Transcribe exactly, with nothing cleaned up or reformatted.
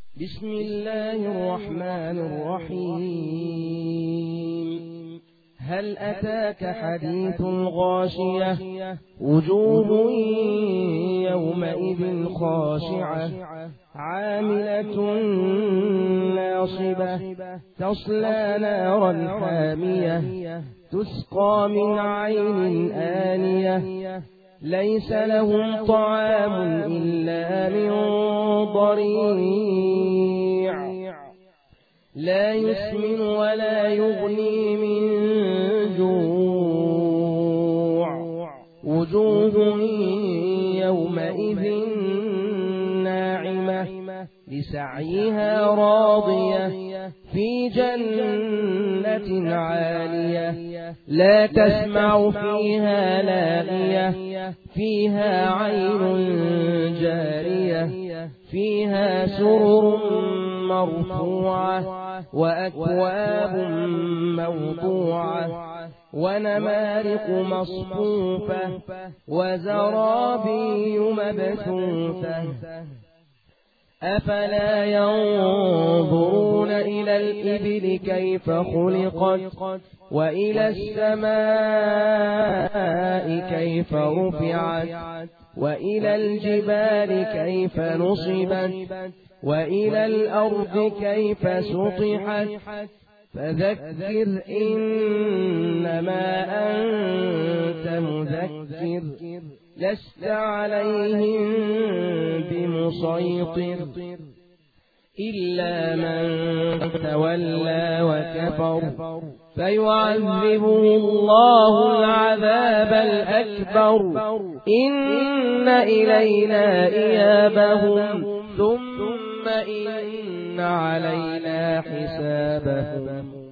بسم الله الرحمن الرحيم. هل أتاك حديث الغاشية؟ وجوه يومئذ خاشعة عاملة ناصبة تصلى نارا حامية تسقى من عين آنية ليس لهم طعام إلا من ضريع لا يسمن ولا يغني من جوع وجوه يومئذ ناعمة لسعيها راضية في جنة عالية لا تسمع فيها لاغية فيها عين جارية فيها سرر مرفوعة وأكواب موضوعة ونمارق مصفوفة وزرابي مبثوثة أفلا ينظرون إلى الإبل كيف خلقت وإلى السماء كيف رفعت وإلى الجبال كيف نصبت وإلى الأرض كيف سطحت فذكر إنما أنت مذكر لست عليهم بمسيطر إلا من تولى وكفر فيعذبه الله العذاب الأكبر إن إلينا إيابهم ثم إن علينا حسابهم.